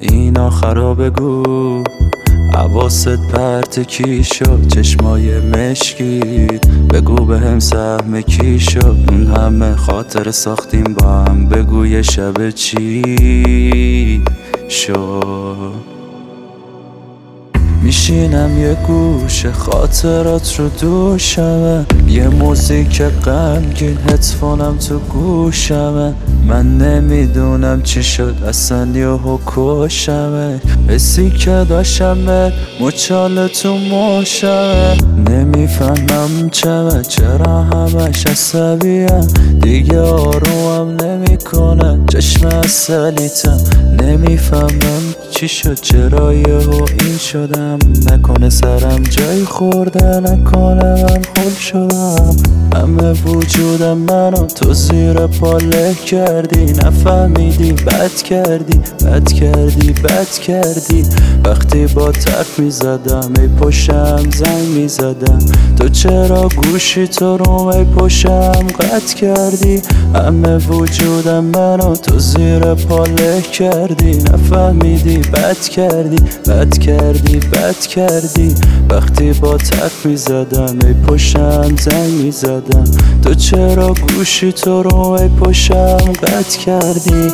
این آخرا بگو حواست پرت کی شد؟ چشمای مشکیت بگو بهم سهم کی شد؟ اون همه خاطر ساختیم با هم، بگو یه شب چی شد؟ میشینم یه گوشه خاطرات رو دوشمه، یه موزیک غمگین هدفونم تو گوشمه. من نمیدونم چی شد اصلا یهو کشمه، حسی که داشتم مچاله تو ماشمه. نمیفهمم چرا همش عصبیم، دیگه آرومم نمیکنه چشم اصلیتم. نمیفهمم چی شد چرا یهو این شدم، نکنه سرم جای خورده، نکنه من خل شدم. همه وجودم منو تو زیر پا له کردی، نفهمیدی بد کردی وقتی با حرف میزدم ای پشتم زنگ میزدم، تو چرا گوشی تو رو ای پشتم قطع کردی. همه وجودم منو تو زیر پا له کردی، نفهمیدی بد کردی وقتی با حرف میزدم ای پشتم زنگ میزدم، تو چرا گوشی تو رو ای پشتم قطع کردی.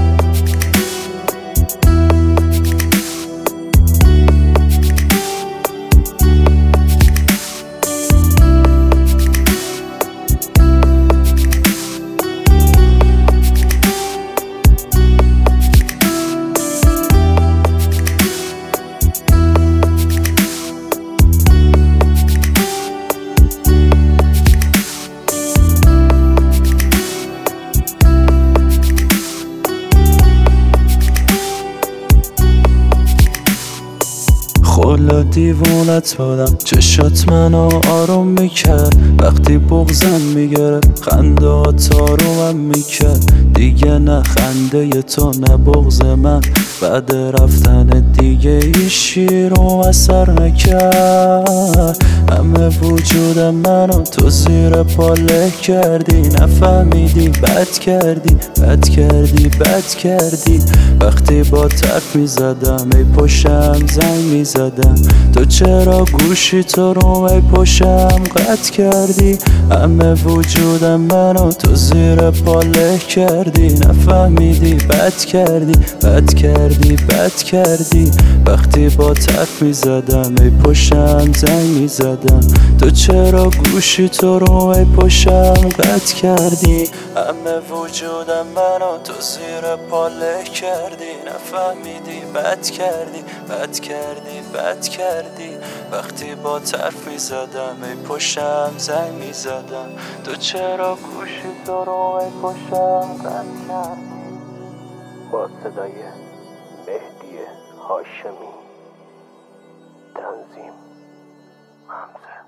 خلا دیوونت بودم، چشات منو آروم میکرد وقتی بغضم میگرفت، خندهات آرومم میکرد. دیگه نه خنده تو نه بغض من، بعد رفتن دیگه ایشی رو اثر نکرد. همه وجودم منو تو زیر پا له کردی، نفهمیدی بد کردی وقتی با حرف میزدم ای پشتم زنگ میزدم، تو چرا گوشی تو رو ای پشتم قطع کردی. همه وجودم منو تو زیر پا له کردی، نفهمیدی بد کردی وقتی با حرف میزدم ای پشتم زنگ میزدم، تو چرا گوشی تو رو ای پشتم قطع کردی. همه وجودم منو تو زیر پا له کردی، نفهمیدی بد کردی وقتی با حرف میزدم ای پشتم زنگ میزدم، تو چرا گوشی تو رو ای پشتم قطع کردی. با صدای مهدی هاشمی، تنظیم حمزه.